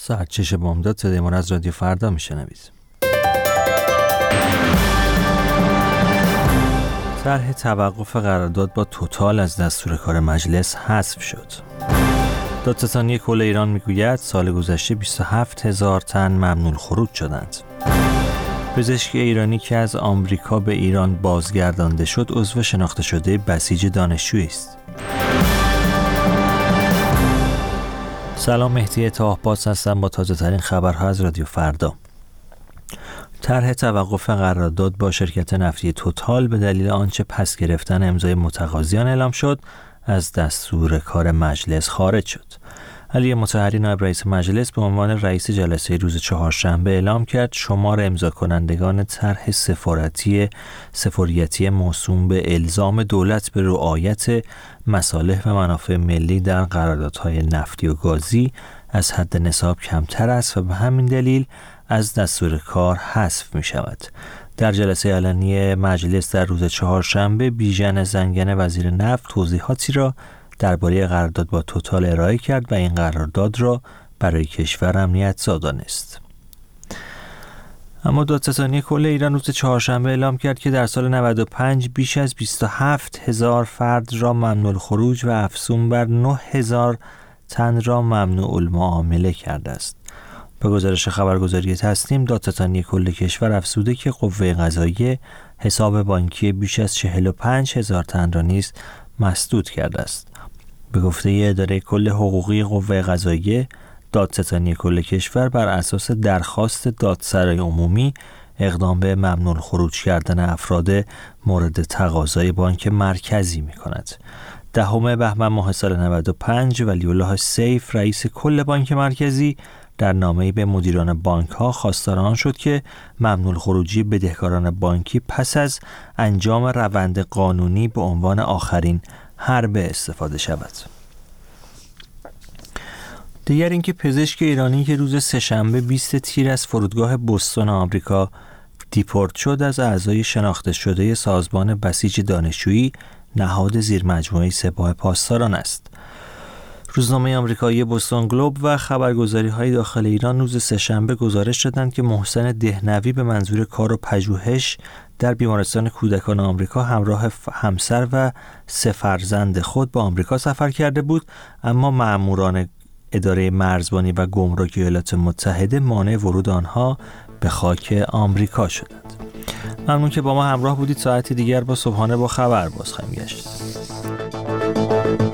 ساعت 6 بامداد صدای ما از رادیو فردا میشنوید. طرح توقف قرارداد با توتال از دستور کار مجلس حذف شد. دادستانی کل ایران میگوید سال گذشته 27,000 تن ممنوع خروج شدند. پزشک ایرانی که از آمریکا به ایران بازگردانده شد عضو شناخته شده بسیج دانشجویی است. سلام، مهدی طاهباز هستم با تازه ترین خبرها از رادیو فردا. طرح توقف قرارداد با شرکت نفتی توتال به دلیل آنچه پس گرفتن امضای متقاضیان اعلام شد از دستور کار مجلس خارج شد. علی مطهری نایب رئیس مجلس به عنوان رئیس جلسه روز چهارشنبه اعلام کرد شمار امضا کنندگان طرح سفاریتی موسوم به الزام دولت به رعایت مصالح و منافع ملی در قراردادهای نفتی و گازی از حد نصاب کمتر است و به همین دلیل از دستور کار حذف می شود. در جلسه علنی مجلس در روز چهارشنبه بیژن زنگنه وزیر نفت توضیحاتی را درباره قرارداد با توتال ارائه کرد و این قرارداد را برای کشور امنیت‌زا دانست. اما دادستانی کل ایران روز چهارشنبه اعلام کرد که در سال 95 بیش از 27,000 فرد را ممنوع خروج و افزون بر 9,000 تن را ممنوع المعامله کرده است. به گزارش خبرگزاری تسنیم، دادستانی کل کشور افزوده که قوه قضاییه حساب بانکی بیش از 45,000 تن را نیز مسدود کرده است. به گفته اداره کل حقوقی قوه قضاییه، دادستانی کل کشور بر اساس درخواست دادسرای عمومی اقدام به ممنوع خروج کردن افراد مورد تقاضای بانک مرکزی می کند. 10 بهمن ماه سال 95 ولی‌الله سیف رئیس کل بانک مرکزی در نامه‌ای به مدیران بانک‌ها خواستار آن شد که ممنوع خروجی بدهکاران بانکی پس از انجام روند قانونی به عنوان آخرین حربه استفاده شود. دیگر اینکه پزشک ایرانی که روز سه‌شنبه 20 تیر از فرودگاه بوستون آمریکا دیپورت شد از اعضای شناخته شده سازمان بسیج دانشجویی نهاد زیر مجموعه سپاه پاسداران است. روزنامه آمریکایی بوستون گلوب و خبرگزاری‌های داخل ایران روز سه‌شنبه گزارش دادند که محسن دهنوی به منظور کار و پژوهش در بیمارستان کودکان آمریکا همراه همسر و 3 فرزند خود به آمریکا سفر کرده بود، اما مأموران اداره مرزبانی و گمرک ایالات متحده مانع ورود آنها به خاک آمریکا شدند. ممنون که با ما همراه بودید. ساعتی دیگر با صبحانه با خبر باز خواهیم گشت.